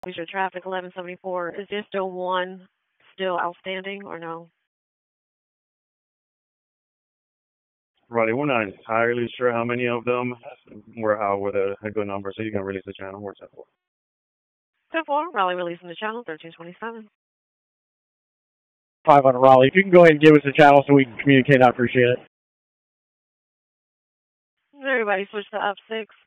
Your traffic 1174. Is there still one still outstanding or no? Roddy, we're not entirely sure how many of them were out with a good number, so you can release the channel. We're 10-4. 10-4, Raleigh releasing the channel, 1327. 5 on Raleigh. If you can go ahead and give us a channel so we can communicate, I appreciate it. Everybody switch to up 6.